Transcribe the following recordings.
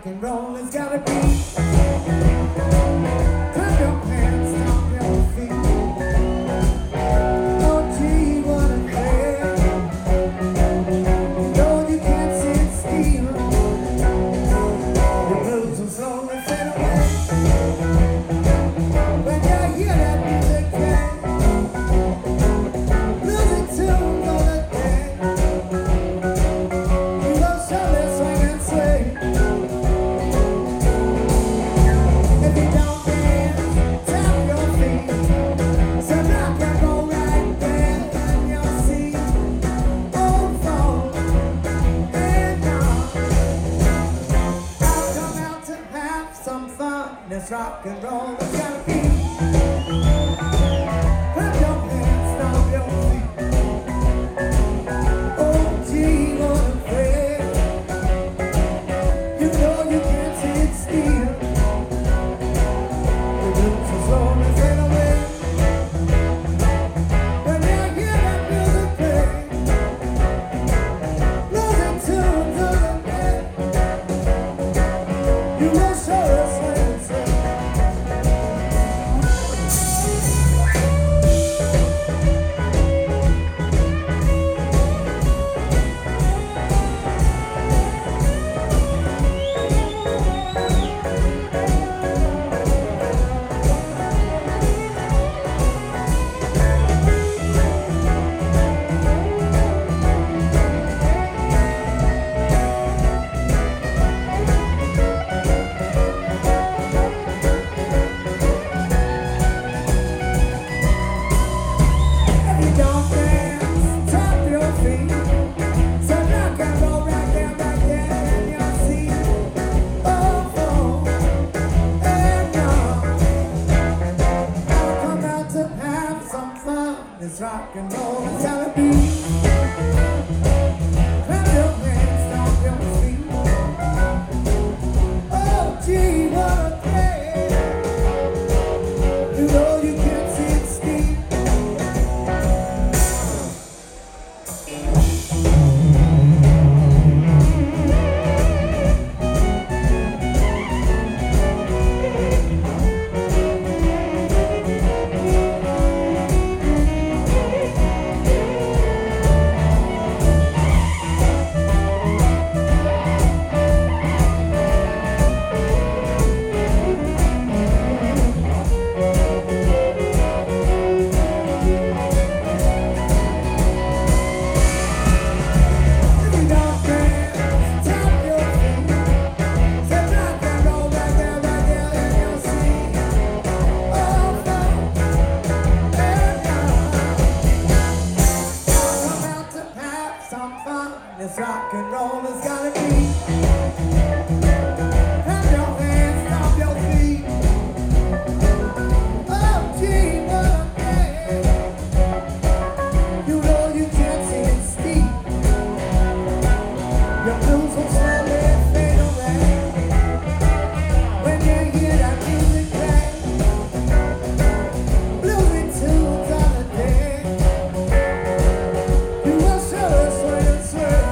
and roll has gotta be. Clap your hands, stomp your feet. Oh gee, what a thrill. You know you can't sit still. The blues will slowly fade away when you hear that music play. Music tunes on the day. You will surely swing and sway. If you don't dance, tap your feet. So rock and roll right there, and you'll see old folk and young. I've come out to have some fun. This rock and roll has gotta be. Clap your hands, stomp your feet. Oh gee, what a thrill. You know you can't sit still. The blues will slowly fade away when you hear that music play. Losing tunes of the day. You will surely swing and sway. If you don't dance, tap your feet. So rock and roll right there, and you'll see old folk and young. I've come out to have some fun. This rock and roll has gotta be. Clap your hands, stomp your feet. Oh gee, what a thrill. You know you can't sit still. If you don't dance, tap your feet. So rock and roll right there, and you'll see old folk and young. I've come out to have some fun. This rock and roll has gotta be. Clap your hands, stomp your feet. Oh gee, what a thrill. You know you can't sit still. Your blues will slowly fade away when you hear that music play. Bluesy tunes of the day. You will surely swing and sway.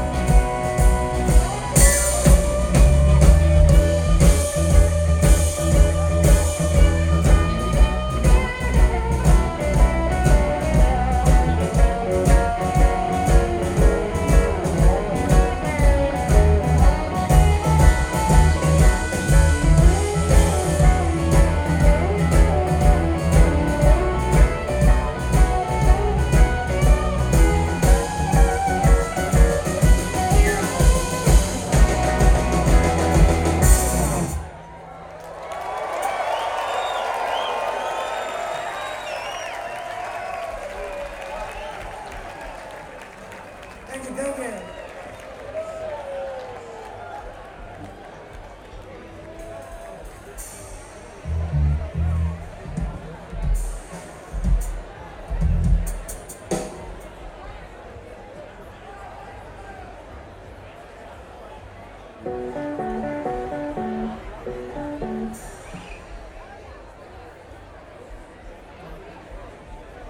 Thank you, thank you.